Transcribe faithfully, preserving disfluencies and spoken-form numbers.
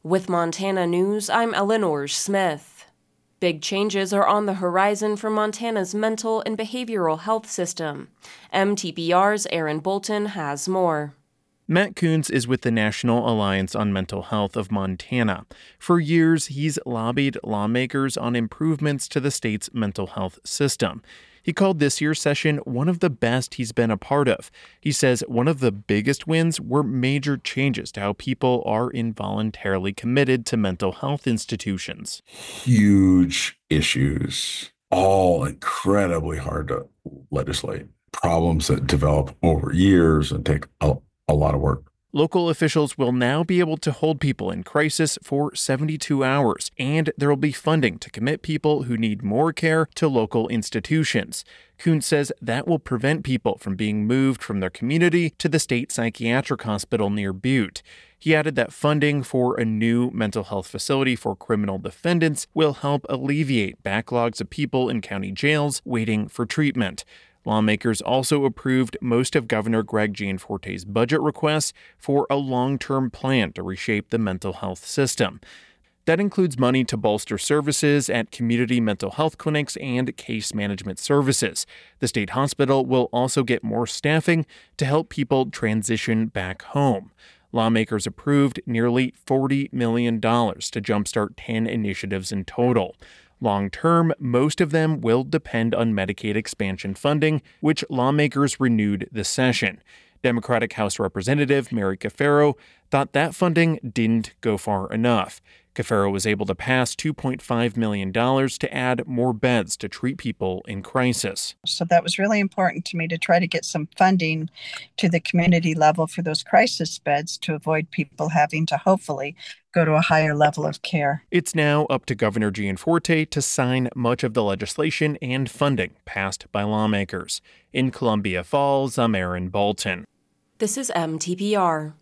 With Montana News, I'm Eleanor Smith. Big changes are on the horizon for Montana's mental and behavioral health system. M T B R's Aaron Bolton has more. Matt Coons is with the National Alliance on Mental Health of Montana. For years, he's lobbied lawmakers on improvements to the state's mental health system. He called this year's session one of the best he's been a part of. He says one of the biggest wins were major changes to how people are involuntarily committed to mental health institutions. Huge issues, all incredibly hard to legislate. Problems that develop over years and take a, a lot of work. Local officials will now be able to hold people in crisis for seventy-two hours, and there will be funding to commit people who need more care to local institutions. Coons says that will prevent people from being moved from their community to the state psychiatric hospital near Butte. He added that funding for a new mental health facility for criminal defendants will help alleviate backlogs of people in county jails waiting for treatment. Lawmakers also approved most of Governor Greg Gianforte's budget requests for a long-term plan to reshape the mental health system. That includes money to bolster services at community mental health clinics and case management services. The state hospital will also get more staffing to help people transition back home. Lawmakers approved nearly forty million dollars to jumpstart ten initiatives in total. Long-term, most of them will depend on Medicaid expansion funding, which lawmakers renewed this session. Democratic House Representative Mary Cafaro thought that funding didn't go far enough. Cafaro was able to pass two point five million dollars to add more beds to treat people in crisis. So that was really important to me to try to get some funding to the community level for those crisis beds to avoid people having to hopefully go to a higher level of care. It's now up to Governor Gianforte to sign much of the legislation and funding passed by lawmakers. In Columbia Falls, I'm Aaron Bolton. This is M T B R.